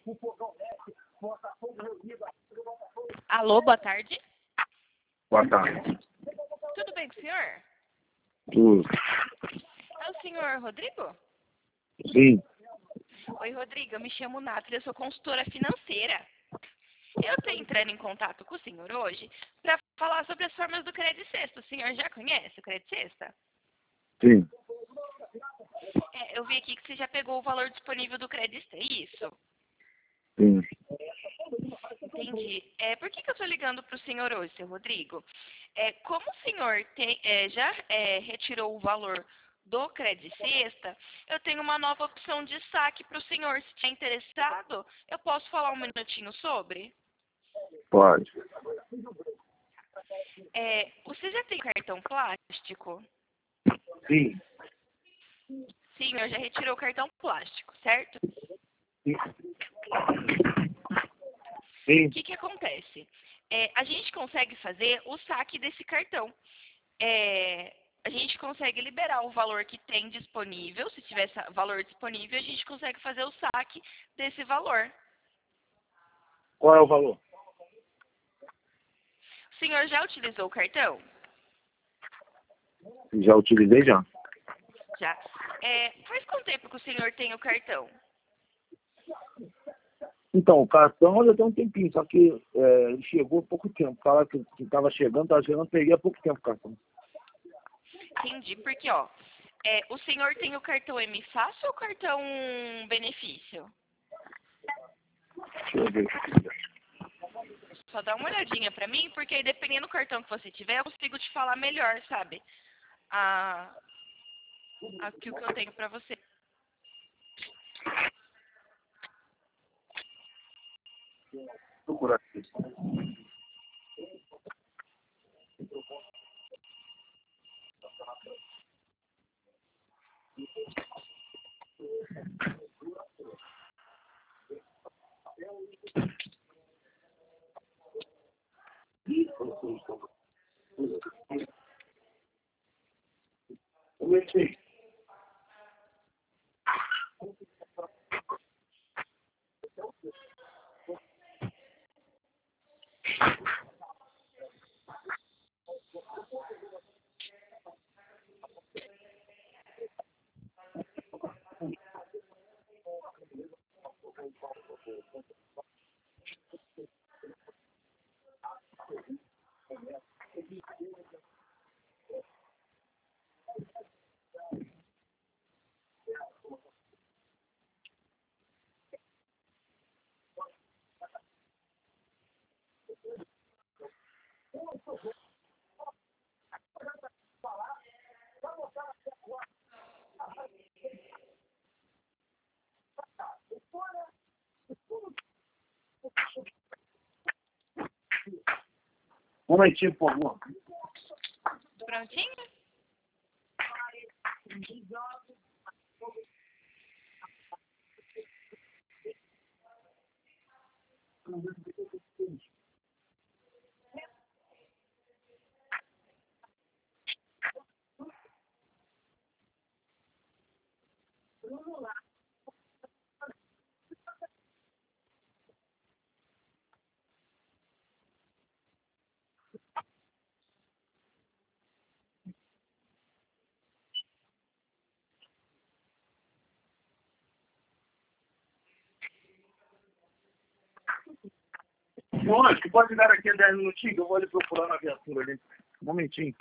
Alô, boa tarde. Boa tarde. Tudo bem com o senhor? Tudo. É o senhor Rodrigo? Sim. Oi, Rodrigo, eu me chamo Nathalie, eu sou consultora financeira. Eu estou entrando em contato com o senhor hoje para falar sobre as formas do Crédito Sexta. O senhor já conhece o Crédito Sexta? Sim. Eu vi aqui que você já pegou o valor disponível do Crédito Sexta, é isso? Sim. Entendi. Por que eu estou ligando para o senhor hoje, seu Rodrigo? Como o senhor já retirou o valor do Crédito Sexta, eu tenho uma nova opção de saque para o senhor. Se estiver interessado, eu posso falar um minutinho sobre? Pode. Você já tem cartão plástico? Sim. Sim, eu já retirou o cartão plástico, certo? Sim. Sim. O que acontece? A gente consegue fazer o saque desse cartão. A gente consegue liberar o valor que tem disponível. Se tiver valor disponível, a gente consegue fazer o saque desse valor. Qual é o valor? O senhor já utilizou o cartão? Já utilizei já. Já. Faz quanto tempo que o senhor tem o cartão? Então, o cartão já tem um tempinho, só que ele chegou há pouco tempo. Fala que estava chegando, peguei há pouco tempo o cartão. Entendi, porque o senhor tem o cartão M Fácil ou o cartão Benefício? Deixa eu ver. Só dá uma olhadinha pra mim, porque aí, dependendo do cartão que você tiver, eu consigo te falar melhor, sabe? Aqui o que eu tenho pra você. Procura aqui. Comecei. Um momentinho, por favor. Prontinho? Não, acho que pode dar aqui 10 minutinhos, que eu vou ali procurar na viatura ali. Um momentinho.